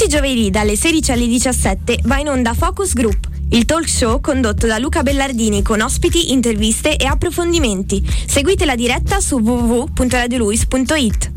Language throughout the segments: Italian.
Tutti i giovedì dalle 16 alle 17 va in onda Focus Group, il talk show condotto da Luca Bellardini con ospiti, interviste e approfondimenti. Seguite la diretta su www.radioluis.it.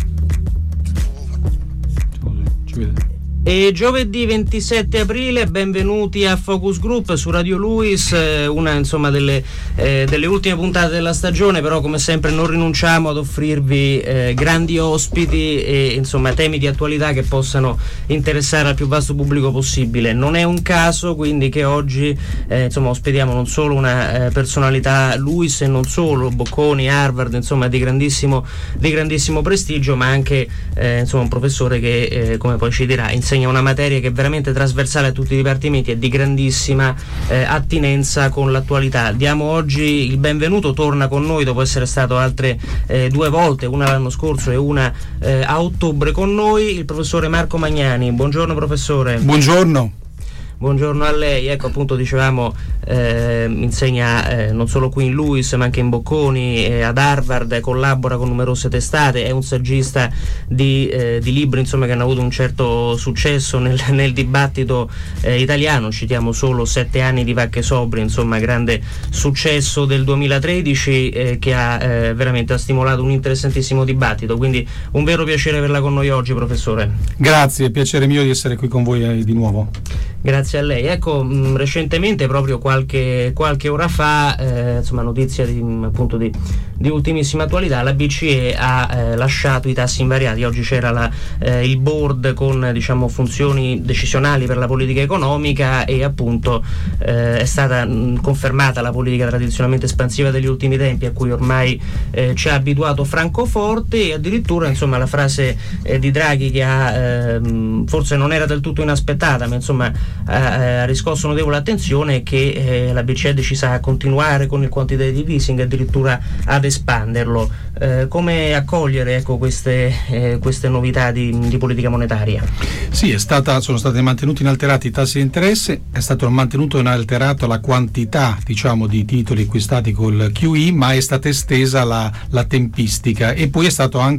E giovedì 27 aprile benvenuti a Focus Group su Radio Luis, una insomma delle ultime puntate della stagione, però come sempre non rinunciamo ad offrirvi grandi ospiti e insomma temi di attualità che possano interessare al più vasto pubblico possibile. Non è un caso quindi che oggi insomma ospitiamo non solo una personalità Luis e non solo, Bocconi, Harvard, insomma di grandissimo prestigio, ma anche insomma un professore che come poi ci dirà insegna una materia che è veramente trasversale a tutti i dipartimenti e di grandissima attinenza con l'attualità. Diamo oggi il benvenuto, torna con noi dopo essere stato altre 2 volte, una l'anno scorso e una a ottobre con noi, il professore Marco Magnani. Buongiorno professore. Buongiorno a lei. Ecco, appunto dicevamo insegna non solo qui in Luis ma anche in Bocconi, ad Harvard, collabora con numerose testate, è un saggista di libri insomma che hanno avuto un certo successo nel dibattito italiano. Citiamo solo 7 anni di Vacche Sobrie, insomma grande successo del 2013 che ha veramente stimolato un interessantissimo dibattito, quindi un vero piacere averla con noi oggi professore. Grazie, piacere mio di essere qui con voi di nuovo. Grazie a lei. Ecco, recentemente, proprio qualche ora fa, insomma notizia di ultimissima attualità, la BCE ha lasciato i tassi invariati. Oggi c'era il board con diciamo funzioni decisionali per la politica economica e appunto è stata confermata la politica tradizionalmente espansiva degli ultimi tempi a cui ormai ci ha abituato Francoforte, e addirittura insomma la frase di Draghi che forse non era del tutto inaspettata, ma insomma ha riscosso notevole attenzione, che la BCE è decisa a continuare con il quantitative easing, addirittura ad espanderlo. Come accogliere ecco queste novità di politica monetaria? Sì, sono stati mantenuti inalterati i tassi di interesse, è stato mantenuto inalterata la quantità diciamo di titoli acquistati col QE, ma è stata estesa la tempistica, e poi sono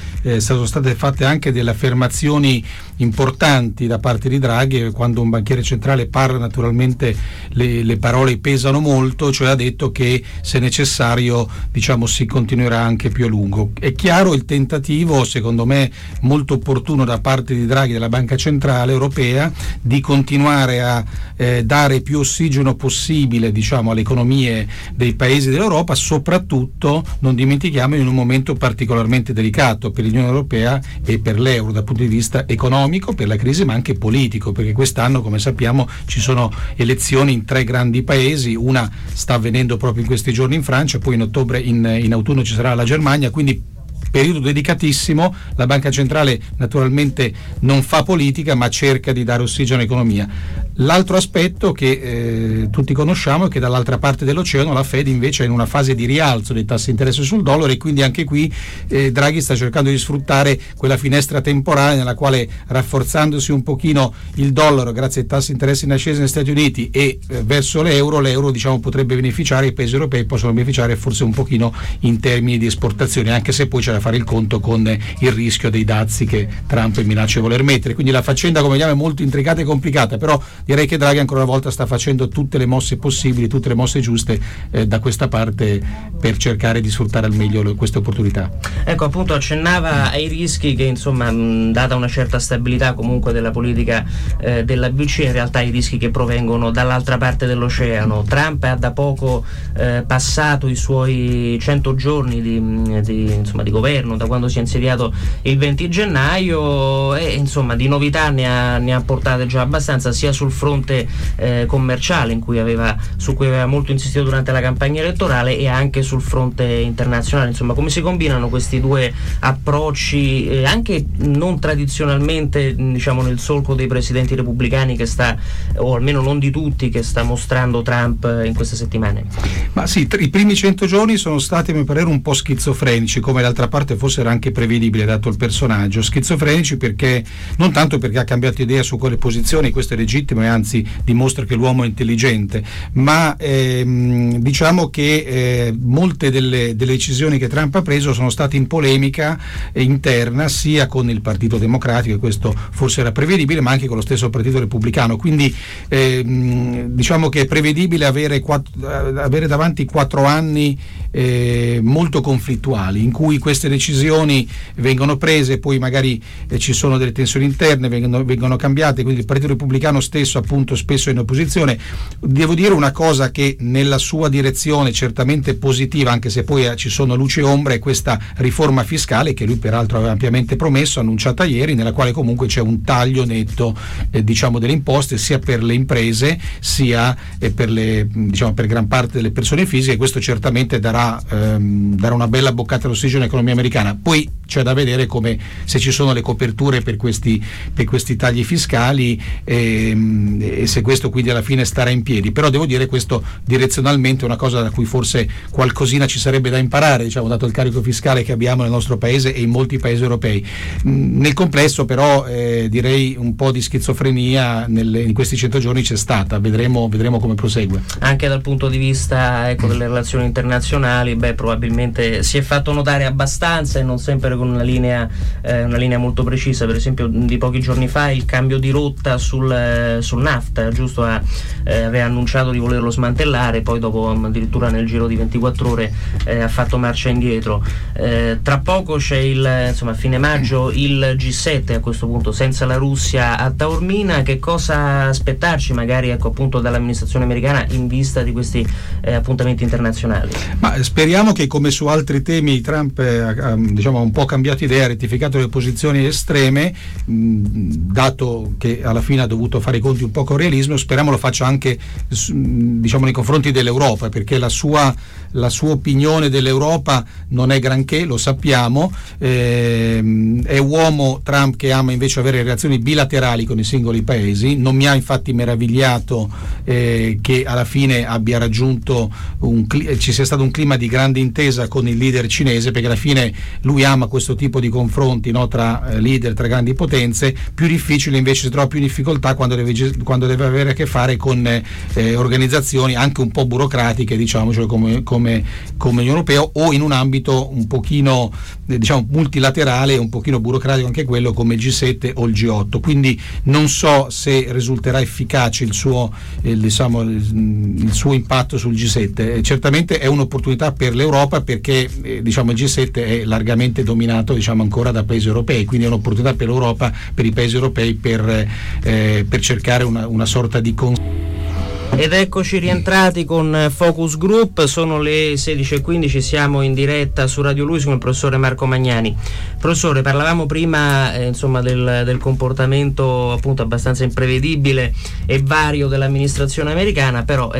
state fatte anche delle affermazioni importanti da parte di Draghi. Quando un banchiere centrale parla, naturalmente le parole pesano molto, cioè ha detto che se necessario diciamo si continuerà anche più a lungo. È chiaro il tentativo, secondo me molto opportuno da parte di Draghi, della Banca Centrale Europea, di continuare a dare più ossigeno possibile diciamo alle economie dei paesi dell'Europa, soprattutto non dimentichiamo in un momento particolarmente delicato per l'Unione Europea e per l'euro dal punto di vista economico, per la crisi, ma anche politico, perché quest'anno come sappiamo ci sono elezioni in 3 grandi paesi, una sta avvenendo proprio in questi giorni in Francia, poi in ottobre in autunno ci sarà la Germania, quindi periodo dedicatissimo. La Banca Centrale naturalmente non fa politica ma cerca di dare ossigeno all'economia. L'altro aspetto che tutti conosciamo è che dall'altra parte dell'oceano la Fed invece è in una fase di rialzo dei tassi di interesse sul dollaro, e quindi anche qui Draghi sta cercando di sfruttare quella finestra temporale nella quale, rafforzandosi un pochino il dollaro grazie ai tassi di interesse in ascesa negli Stati Uniti e verso l'euro diciamo potrebbe beneficiare, i paesi europei possono beneficiare forse un pochino in termini di esportazioni, anche se poi c'è da fare il conto con il rischio dei dazi che Trump minaccia di voler mettere. Quindi la faccenda, come vediamo, è molto intricata e complicata, però direi che Draghi ancora una volta sta facendo tutte le mosse possibili, tutte le mosse giuste da questa parte per cercare di sfruttare al meglio queste opportunità. Ecco, appunto accennava ai rischi che insomma data una certa stabilità comunque della politica della BCE, in realtà i rischi che provengono dall'altra parte dell'oceano. Trump ha da poco passato i suoi 100 giorni di governo, da quando si è insediato il 20 gennaio, e insomma di novità ne ha portate già abbastanza, sia sul fronte commerciale su cui aveva molto insistito durante la campagna elettorale, e anche sul fronte internazionale. Insomma, come si combinano questi due approcci anche non tradizionalmente diciamo nel solco dei presidenti repubblicani o almeno non di tutti, che sta mostrando Trump in queste settimane? Ma sì, i primi 100 giorni sono stati a mio parere un po' schizofrenici, come d'altra parte forte, forse era anche prevedibile dato il personaggio. Schizofrenici perché non tanto perché ha cambiato idea su quelle posizioni, questo è legittimo e anzi dimostra che l'uomo è intelligente, ma diciamo che molte delle decisioni che Trump ha preso sono state in polemica interna sia con il Partito Democratico, e questo forse era prevedibile, ma anche con lo stesso Partito Repubblicano, quindi diciamo che è prevedibile avere davanti 4 anni molto conflittuali, in cui queste decisioni vengono prese, poi magari ci sono delle tensioni interne, vengono cambiate, quindi il Partito Repubblicano stesso appunto spesso è in opposizione. Devo dire una cosa che nella sua direzione certamente positiva, anche se poi ci sono luci e ombre, è questa riforma fiscale che lui peraltro aveva ampiamente promesso, annunciata ieri, nella quale comunque c'è un taglio netto diciamo delle imposte sia per le imprese sia per gran parte delle persone fisiche. Questo certamente darà una bella boccata d'ossigeno all'economia americana. Poi c'è da vedere se ci sono le coperture per questi tagli fiscali e se questo quindi alla fine starà in piedi. Però devo dire, questo direzionalmente è una cosa da cui forse qualcosina ci sarebbe da imparare, diciamo, dato il carico fiscale che abbiamo nel nostro paese e in molti paesi europei. Nel complesso però direi un po' di schizofrenia in questi 100 giorni c'è stata, vedremo come prosegue. Anche dal punto di vista delle relazioni internazionali, probabilmente si è fatto notare abbastanza e non sempre con una linea molto precisa. Per esempio di pochi giorni fa il cambio di rotta sul NAFTA, giusto, aveva annunciato di volerlo smantellare, poi dopo addirittura nel giro di 24 ore ha fatto marcia indietro. Tra poco c'è a fine maggio il G7, a questo punto senza la Russia a Taormina. Che cosa aspettarci magari appunto dall'amministrazione americana in vista di questi appuntamenti internazionali? Ma speriamo che, come su altri temi, Trump ha un po' cambiato idea, ha rettificato le posizioni estreme, dato che alla fine ha dovuto fare i conti un po' con realismo. Speriamo lo faccia anche nei confronti dell'Europa, perché la sua opinione dell'Europa non è granché, lo sappiamo. È uomo Trump che ama invece avere relazioni bilaterali con i singoli paesi. Non mi ha infatti meravigliato che alla fine abbia raggiunto ci sia stato un clima di grande intesa con il leader cinese, perché alla fine lui ama questo tipo di confronti, no, tra leader, tra grandi potenze. Più difficile invece, si trova più difficoltà quando deve avere a che fare con organizzazioni anche un po' burocratiche, diciamocelo, come l'Unione Europea, o in un ambito un pochino multilaterale, un pochino burocratico anche quello, come il G7 o il G8. Quindi non so se risulterà efficace il suo impatto sul G7. Certamente è un'opportunità per l'Europa, perché il G7 è largamente dominato ancora da paesi europei, quindi è un'opportunità per l'Europa, per i paesi europei, per cercare una sorta di Ed eccoci rientrati con Focus Group, sono le 16:15, siamo in diretta su Radio Luis con il professore Marco Magnani. Professore, parlavamo prima del comportamento appunto abbastanza imprevedibile e vario dell'amministrazione americana, però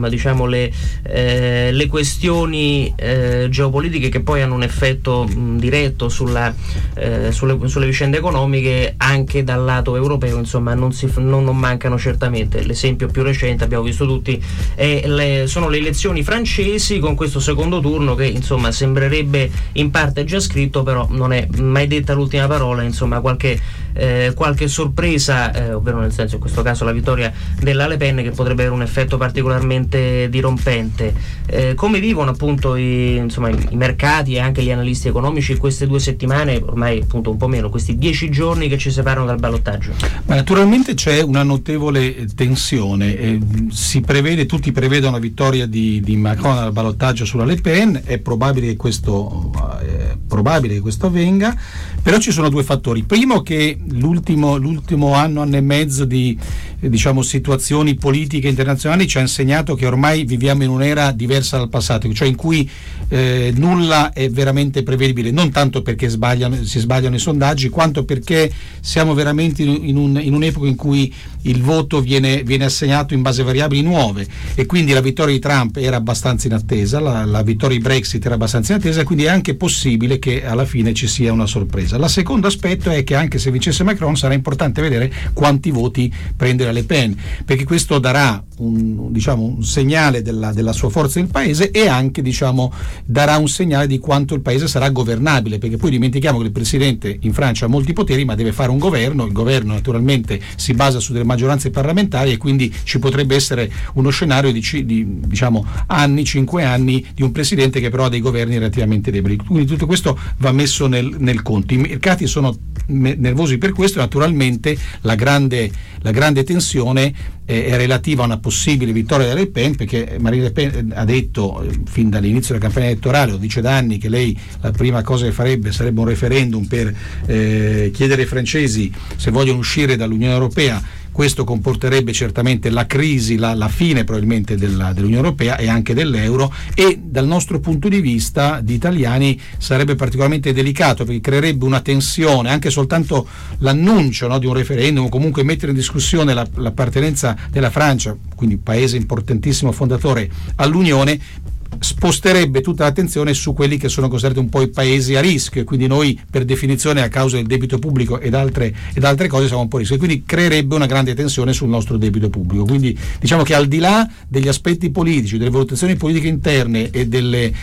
le questioni geopolitiche che poi hanno un effetto diretto sulle vicende economiche anche dal lato europeo non mancano certamente. L'esempio più recente, abbiamo visto tutti, sono le elezioni francesi, con questo secondo turno che sembrerebbe in parte già scritto, però non è mai detta l'ultima parola. Qualche sorpresa, ovvero nel senso, in questo caso la vittoria della Le Pen, che potrebbe avere un effetto particolarmente dirompente. Come vivono appunto i mercati e anche gli analisti economici queste 2 settimane, ormai appunto un po' meno, questi 10 giorni che ci separano dal ballottaggio? Ma naturalmente c'è una notevole tensione. Tutti prevedono la vittoria di Macron al ballottaggio sulla Le Pen. È probabile che questo avvenga, però ci sono 2 fattori. Primo, che l'ultimo anno e mezzo di situazioni politiche internazionali ci ha insegnato che ormai viviamo in un'era diversa dal passato, cioè in cui nulla è veramente prevedibile, non tanto perché si sbagliano i sondaggi, quanto perché siamo veramente in un'epoca in cui il voto viene assegnato in base a variabili variabili nuove, e quindi la vittoria di Trump era abbastanza inattesa, la vittoria di Brexit era abbastanza inattesa, quindi è anche possibile che alla fine ci sia una sorpresa. Il secondo aspetto è che anche se vincesse Macron sarà importante vedere quanti voti prende Le Pen, perché questo darà un segnale della sua forza nel paese, e anche darà un segnale di quanto il paese sarà governabile, perché poi dimentichiamo che il presidente in Francia ha molti poteri ma deve fare un governo, il governo naturalmente si basa su delle maggioranze parlamentari, e quindi ci potrebbe essere uno scenario di 5 anni di un presidente che però ha dei governi relativamente deboli. Quindi tutto questo va messo nel conto. I mercati sono nervosi per questo, e naturalmente la grande tensione è relativa a una possibile vittoria della Le Pen, perché Marine Le Pen ha detto fin dall'inizio della campagna elettorale, lo dice da anni, che lei la prima cosa che farebbe sarebbe un referendum per chiedere ai francesi se vogliono uscire dall'Unione Europea. Questo comporterebbe certamente la crisi, la fine probabilmente dell'Unione Europea e anche dell'euro, e dal nostro punto di vista di italiani sarebbe particolarmente delicato, perché creerebbe una tensione, anche soltanto l'annuncio di un referendum, o comunque mettere in discussione l'appartenenza della Francia, quindi paese importantissimo fondatore, all'Unione, sposterebbe tutta l'attenzione su quelli che sono considerati un po' i paesi a rischio, e quindi noi per definizione, a causa del debito pubblico ed altre cose, siamo un po' a rischio, e quindi creerebbe una grande tensione sul nostro debito pubblico. Quindi diciamo che al di là degli aspetti politici, delle valutazioni politiche interne e delle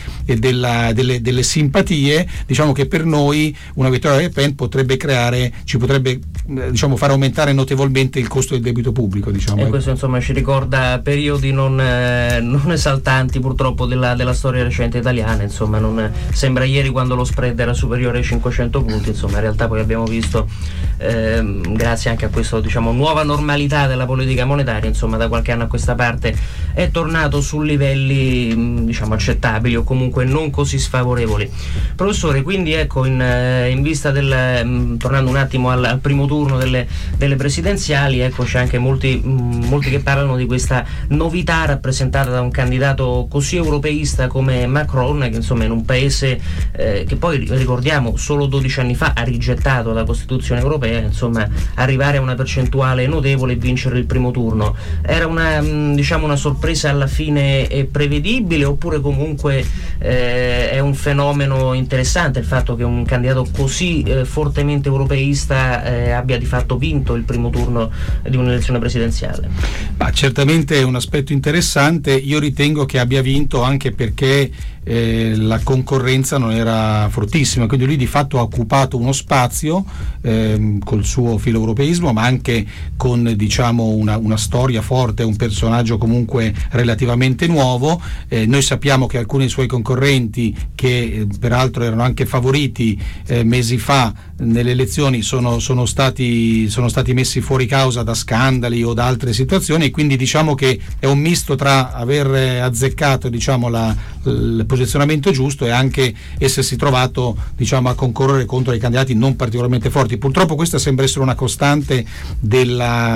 simpatie, diciamo che per noi una vittoria della Le Pen ci potrebbe far aumentare notevolmente il costo del debito pubblico, E questo ci ricorda periodi non esaltanti purtroppo della storia recente italiana. Non sembra ieri quando lo spread era superiore ai 500 punti, in realtà poi abbiamo visto, grazie anche a questa nuova normalità della politica monetaria, da qualche anno a questa parte è tornato su livelli accettabili, o comunque non così sfavorevoli. Professore, quindi in vista tornando un attimo al primo turno delle presidenziali, c'è anche molti che parlano di questa novità rappresentata da un candidato così europeista come Macron, che in un paese che poi, ricordiamo, solo 12 anni fa ha rigettato la Costituzione europea, arrivare a una percentuale notevole e vincere il primo turno. Era una sorpresa alla fine prevedibile, oppure comunque è un fenomeno interessante il fatto che un candidato così fortemente europeista abbia di fatto vinto il primo turno di un'elezione presidenziale? Certamente è un aspetto interessante. Io ritengo che abbia vinto anche perché la concorrenza non era fortissima, quindi lui di fatto ha occupato uno spazio col suo filo-europeismo, ma anche con una storia forte, un personaggio comunque relativamente nuovo. Noi sappiamo che alcuni suoi concorrenti, che peraltro erano anche favoriti mesi fa nelle elezioni, sono stati messi fuori causa da scandali o da altre situazioni, e quindi che è un misto tra aver azzeccato il posizionamento giusto e anche essersi trovato a concorrere contro dei candidati non particolarmente forti. Purtroppo questa sembra essere una costante di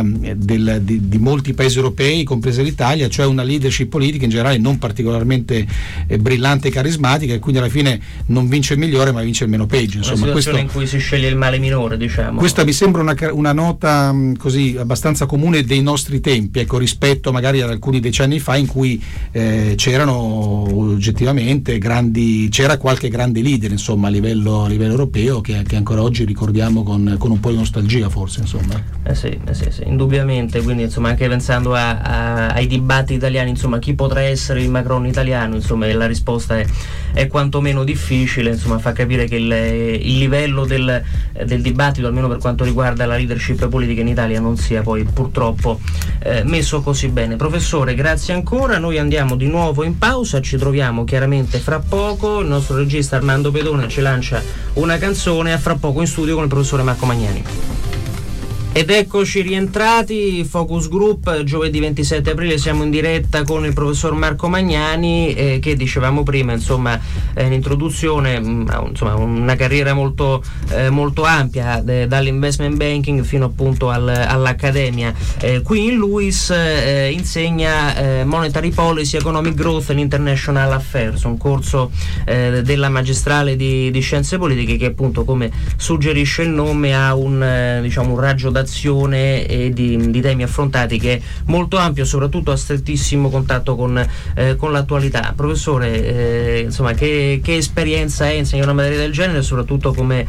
molti paesi europei, compresa l'Italia, cioè una leadership politica in generale non particolarmente brillante e carismatica, e quindi alla fine non vince il migliore ma vince il meno peggio. Una situazione in cui si sceglie il male minore, Questa mi sembra una nota così abbastanza comune dei nostri tempi, rispetto magari ad alcuni decenni fa, in cui c'erano oggettivamente c'era qualche grande leader a livello europeo che ancora oggi ricordiamo con un po' di nostalgia, forse. Sì, indubbiamente. Quindi anche pensando ai dibattiti italiani, chi potrà essere il Macron italiano, e la risposta è quantomeno difficile, fa capire che il livello del dibattito, almeno per quanto riguarda la leadership politica in Italia, non sia poi purtroppo messo così bene. Professore, grazie ancora. Noi andiamo di nuovo in pausa, ci troviamo chiaramente fra poco. Il nostro regista Armando Pedone ci lancia una canzone, a fra poco in studio con il professore Marco Magnani. Ed eccoci rientrati, Focus Group, giovedì 27 aprile siamo in diretta con il professor Marco Magnani, che dicevamo prima, in introduzione, una carriera molto ampia, dall'investment banking fino appunto all'accademia. Qui in LUISS insegna Monetary Policy, Economic Growth and International Affairs, un corso della magistrale di scienze politiche che appunto, come suggerisce il nome, ha un raggio d'azione articolazione e di temi affrontati, che è molto ampio, soprattutto a strettissimo contatto con l'attualità. Professore, insomma, che esperienza è insegnare una materia del genere, e soprattutto come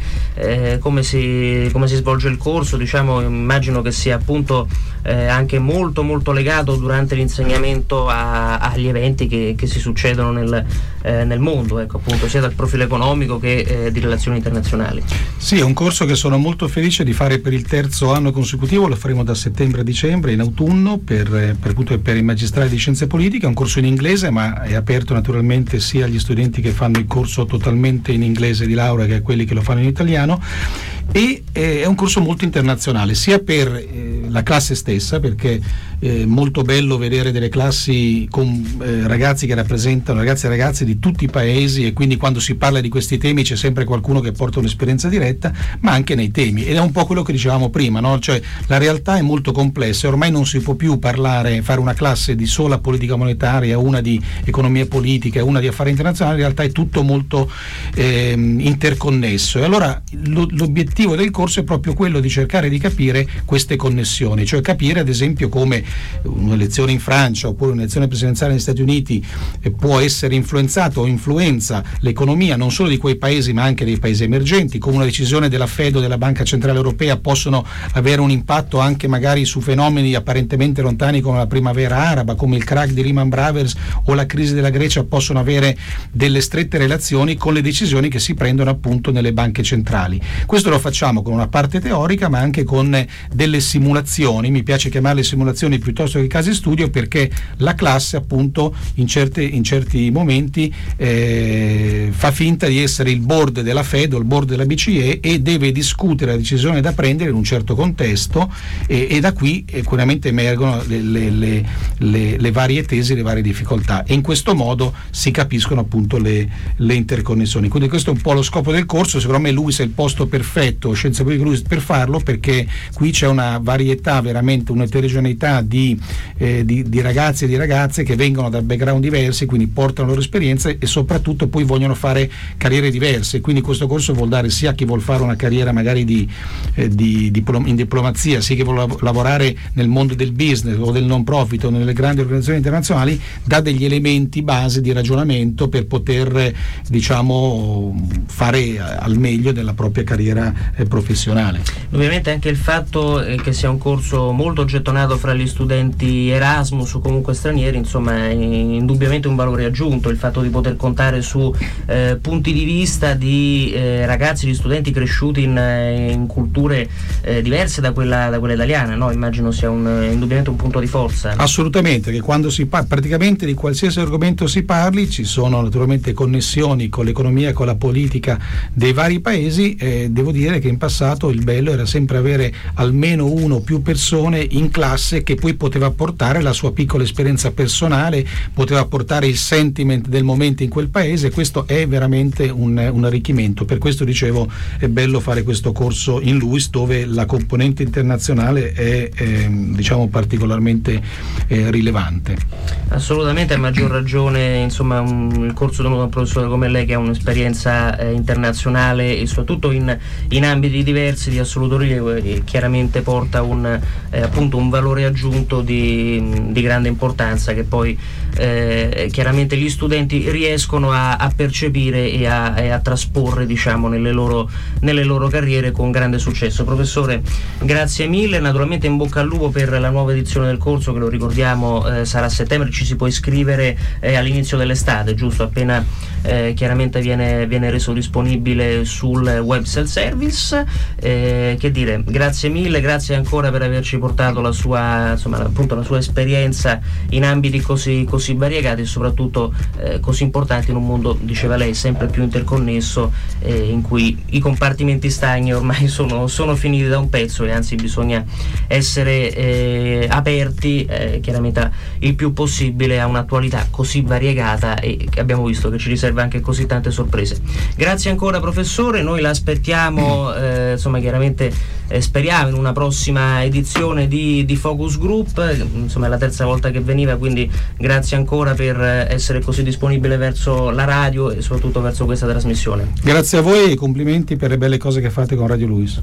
si svolge il corso? Diciamo, immagino che sia appunto anche molto molto legato durante l'insegnamento agli eventi che si succedono nel mondo, ecco, appunto, sia dal profilo economico che di relazioni internazionali. Sì, è un corso che sono molto felice di fare per il terzo anno consecutivo. Lo faremo da settembre a dicembre, in autunno, per i magistrali di scienze politiche. È un corso in inglese, ma è aperto naturalmente sia agli studenti che fanno il corso totalmente in inglese di laurea che a quelli che lo fanno in italiano, e è un corso molto internazionale, sia per la classe stessa, perché è molto bello vedere delle classi con ragazzi che rappresentano, ragazzi e ragazze di tutti i paesi, e quindi quando si parla di questi temi c'è sempre qualcuno che porta un'esperienza diretta, ma anche nei temi, ed è un po' quello che dicevamo prima, no? Cioè, la realtà è molto complessa e ormai non si può più fare una classe di sola politica monetaria, una di economia politica, una di affari internazionali. In realtà è tutto molto interconnesso, e allora l'obiettivo del corso è proprio quello di cercare di capire queste connessioni, cioè capire ad esempio come un'elezione in Francia oppure un'elezione presidenziale negli Stati Uniti può essere influenzato o influenza l'economia non solo di quei paesi ma anche dei paesi emergenti, come una decisione della Fed o della Banca Centrale Europea possono avere un impatto anche magari su fenomeni apparentemente lontani come la primavera araba, come il crack di Lehman Brothers o la crisi della Grecia, possono avere delle strette relazioni con le decisioni che si prendono appunto nelle banche centrali. Questo lo facciamo con una parte teorica ma anche con delle simulazioni. Mi piace chiamarle simulazioni piuttosto che casi studio, perché la classe appunto in certi momenti fa finta di essere il board della Fed o il board della BCE e deve discutere la decisione da prendere in un certo contesto, e da qui sicuramente emergono le varie tesi, le varie difficoltà, e in questo modo si capiscono appunto le interconnessioni. Quindi questo è un po' lo scopo del corso. Secondo me LUISS è il posto perfetto, Scienze Politiche LUISS, per farlo, perché qui c'è una varietà, veramente un'eterogeneità di ragazzi e di ragazze che vengono da background diversi, quindi portano le loro esperienze e soprattutto poi vogliono fare carriere diverse. Quindi questo corso vuol dare sia a chi vuol fare una carriera magari in diplomazia, sia chi vuole lavorare nel mondo del business o del non profit o nelle grandi organizzazioni internazionali, dà degli elementi base di ragionamento per poter, diciamo, fare al meglio della propria carriera professionale. Ovviamente anche il fatto che sia un corso molto gettonato fra gli studenti Erasmus o comunque stranieri, insomma, è indubbiamente un valore aggiunto il fatto di poter contare su punti di vista di ragazzi, di studenti cresciuti in culture diverse da quella italiana, no? Immagino sia indubbiamente un punto di forza. Assolutamente, che quando si parla praticamente di qualsiasi argomento si parli, ci sono naturalmente connessioni con l'economia e con la politica dei vari paesi. Devo dire che in passato il bello era sempre avere almeno uno o più persone in classe che poi poteva portare la sua piccola esperienza personale, poteva portare il sentiment del momento in quel paese. Questo è veramente un arricchimento. Per questo dicevo, è bello fare questo corso in LUISS, dove la componente internazionale è diciamo particolarmente rilevante. Assolutamente, a maggior ragione, insomma, il corso tenuto da un professore come lei, che ha un'esperienza internazionale e soprattutto in ambiti diversi di assoluto rilievo, e chiaramente porta appunto un valore aggiunto di grande importanza, che poi chiaramente gli studenti riescono a percepire e a trasporre, diciamo, nelle loro carriere con grande successo. Professore, grazie mille, naturalmente in bocca al lupo per la nuova edizione del corso, che lo ricordiamo sarà a settembre. Ci si può iscrivere all'inizio dell'estate, giusto? Appena chiaramente viene reso disponibile sul web self-service. Che dire, grazie mille, grazie ancora per averci portato la sua esperienza in ambiti così variegati e soprattutto così importanti in un mondo, diceva lei, sempre più interconnesso, in cui i compartimenti stagni ormai sono finiti da un pezzo, e anzi bisogna essere aperti chiaramente il più possibile a un'attualità così variegata, e abbiamo visto che ci riserva anche così tante sorprese. Grazie ancora professore, noi la aspettiamo chiaramente speriamo in una prossima edizione di Focus Group. Insomma, è la terza volta che veniva, quindi grazie ancora per essere così disponibile verso la radio e soprattutto verso questa trasmissione. Grazie a voi e complimenti per le belle cose che fate con Radio LUISS.